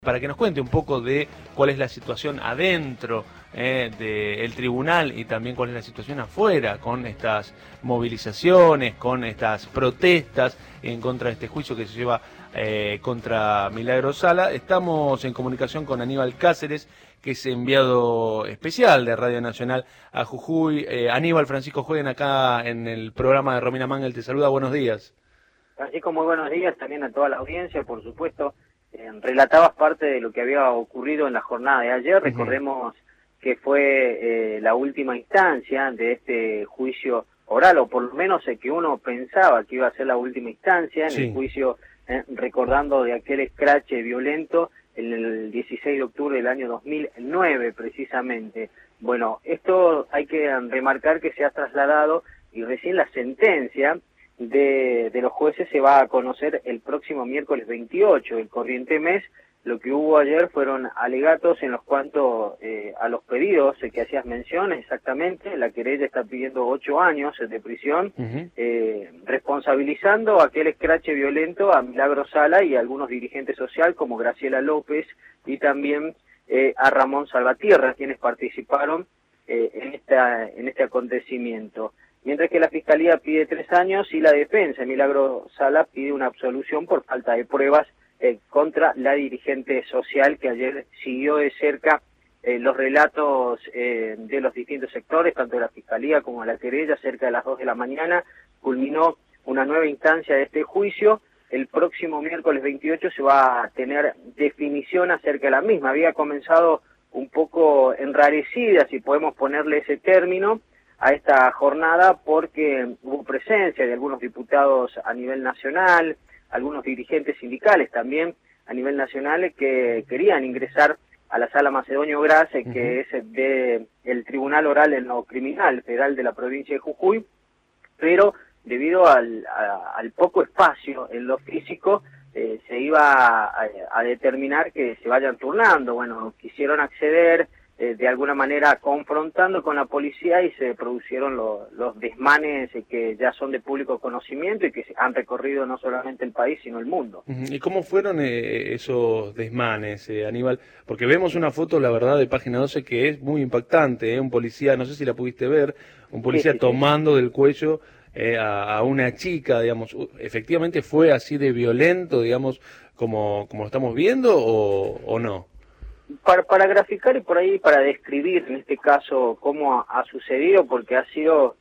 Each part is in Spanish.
para que nos cuente un poco de cuál es la situación adentro del tribunal y también cuál es la situación afuera con estas movilizaciones, con estas protestas en contra de este juicio que se lleva contra Milagro Sala. Estamos en comunicación con Aníbal Cáceres, que es enviado especial de Radio Nacional a Jujuy. Aníbal, Francisco Jueguen acá en el programa de Romina Mangel te saluda, buenos días. Francisco, muy buenos días también a toda la audiencia, por supuesto. Relatabas parte de lo que había ocurrido en la jornada de ayer. Recordemos que fue la última instancia de este juicio oral, o por lo menos el que uno pensaba que iba a ser la última instancia en el juicio, recordando de aquel escrache violento en el 16 de octubre del año 2009 precisamente. Bueno, esto hay que remarcar que se ha trasladado y recién la sentencia de los jueces se va a conocer el próximo miércoles 28 del corriente mes. Lo que hubo ayer fueron alegatos en los cuanto a los pedidos que hacías mención exactamente. La querella está pidiendo 8 años de prisión, responsabilizando aquel escrache violento a Milagro Sala y a algunos dirigentes sociales como Graciela López y también a Ramón Salvatierra, quienes participaron en este acontecimiento. Mientras que la Fiscalía pide 3 años y la defensa, Milagro Sala, pide una absolución por falta de pruebas contra la dirigente social que ayer siguió de cerca los relatos de los distintos sectores, tanto de la Fiscalía como de la querella. Cerca de las 2 de la mañana culminó una nueva instancia de este juicio. El próximo miércoles 28 se va a tener definición acerca de la misma. Había comenzado un poco enrarecida, si podemos ponerle ese término, a esta jornada porque hubo presencia de algunos diputados a nivel nacional, algunos dirigentes sindicales también a nivel nacional que querían ingresar a la Sala Macedonio Gras, que es del Tribunal Oral en lo Criminal Federal de la provincia de Jujuy, pero debido al poco espacio en lo físico, se iba a determinar que se vayan turnando. Bueno, quisieron acceder de alguna manera confrontando con la policía y se produjeron los desmanes que ya son de público conocimiento y que han recorrido no solamente el país sino el mundo. ¿Y cómo fueron esos desmanes, Aníbal? Porque vemos una foto, la verdad, de Página 12 que es muy impactante, un policía, no sé si la pudiste ver, un policía tomando del cuello a una chica, digamos. ¿Efectivamente fue así de violento, digamos, como lo estamos viendo o no? Para graficar y por ahí para describir en este caso cómo ha sucedido, porque ha sido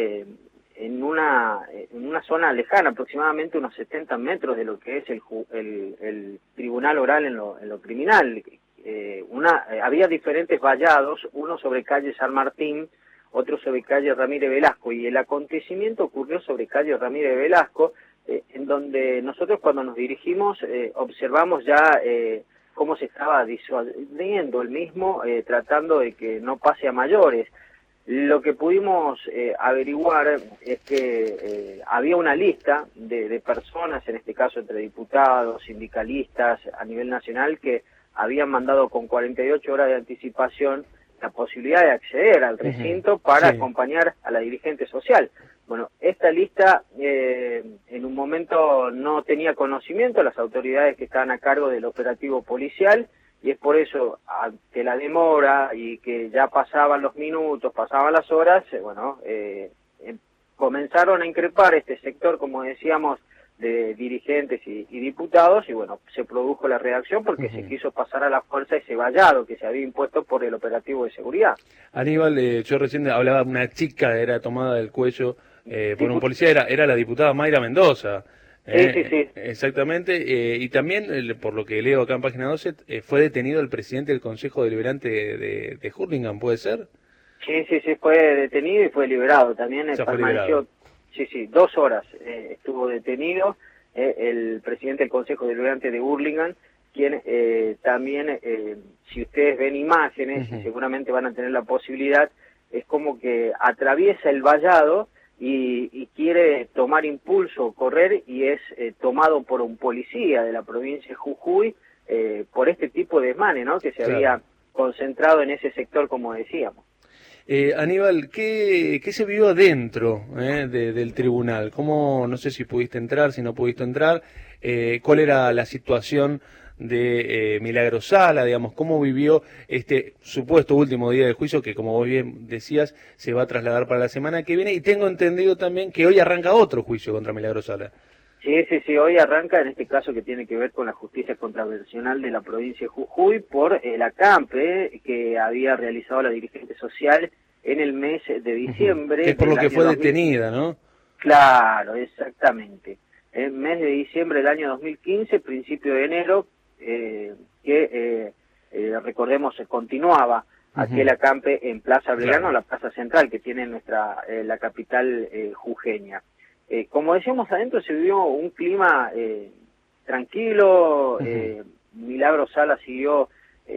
en una zona lejana, aproximadamente unos 70 metros de lo que es el tribunal oral en lo criminal. Había diferentes vallados, uno sobre calle San Martín, otro sobre calle Ramírez Velasco, y el acontecimiento ocurrió sobre calle Ramírez Velasco, en donde nosotros cuando nos dirigimos observamos ya cómo se estaba disuadiendo el mismo, tratando de que no pase a mayores. Lo que pudimos averiguar es que había una lista de personas, en este caso entre diputados, sindicalistas a nivel nacional, que habían mandado con 48 horas de anticipación la posibilidad de acceder al recinto para acompañar a la dirigente social. Bueno, esta lista en un momento no tenía conocimiento las autoridades que estaban a cargo del operativo policial, y es por eso que la demora y que ya pasaban los minutos, pasaban las horas, comenzaron a increpar este sector, como decíamos, de dirigentes y diputados, y bueno, se produjo la reacción porque se quiso pasar a la fuerza ese vallado que se había impuesto por el operativo de seguridad. Aníbal, yo recién hablaba de una chica que era tomada del cuello por un policía, era la diputada Mayra Mendoza. Sí. Exactamente, y también, por lo que leo acá en Página 12, fue detenido el presidente del Consejo Deliberante de Hurlingham, ¿puede ser? Sí, fue detenido y fue liberado. También permaneció, 2 horas estuvo detenido el presidente del Consejo Deliberante de Hurlingham, quien también, si ustedes ven imágenes, seguramente van a tener la posibilidad, es como que atraviesa el vallado y quiere tomar impulso, correr, y es tomado por un policía de la provincia de Jujuy por este tipo de desmane, ¿no?, que se había concentrado en ese sector, como decíamos. Aníbal, ¿qué se vio adentro del tribunal? ¿Cómo, no sé si pudiste entrar, si no pudiste entrar, cuál era la situación de Milagro Sala, digamos, cómo vivió este supuesto último día de juicio que, como vos bien decías, se va a trasladar para la semana que viene, y tengo entendido también que hoy arranca otro juicio contra Milagro Sala. Sí, hoy arranca en este caso que tiene que ver con la justicia contravencional de la provincia de Jujuy por el acampe que había realizado la dirigente social en el mes de diciembre. Es por lo que fue 2000. detenida, ¿no? Claro, exactamente. El mes de diciembre del año 2015, principio de enero, recordemos, se continuaba aquel acampe en Plaza Belgrano, claro, la plaza central que tiene la capital jujeña. Como decíamos adentro, se vivió un clima tranquilo. Milagro Sala siguió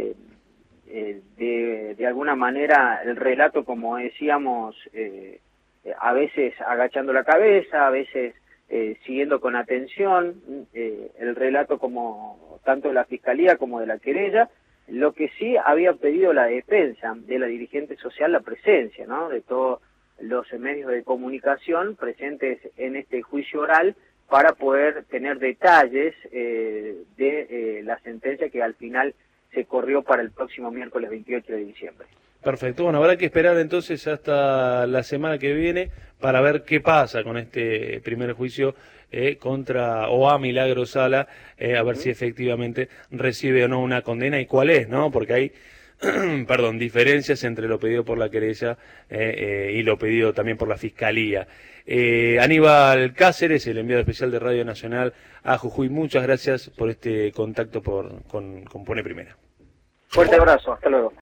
de alguna manera el relato, como decíamos, a veces agachando la cabeza, a veces siguiendo con atención el relato, como tanto de la fiscalía como de la querella. Lo que sí había pedido la defensa de la dirigente social, la presencia, ¿no?, de todos los medios de comunicación presentes en este juicio oral para poder tener detalles de la sentencia que al final se corrió para el próximo miércoles 28 de diciembre. Perfecto, bueno, habrá que esperar entonces hasta la semana que viene para ver qué pasa con este primer juicio contra o a Milagro Sala, a ver si efectivamente recibe o no una condena y cuál es, ¿no? Porque hay diferencias entre lo pedido por la querella y lo pedido también por la Fiscalía. Aníbal Cáceres, el enviado especial de Radio Nacional a Jujuy, muchas gracias por este contacto con Pone Primera. Fuerte abrazo, hasta luego.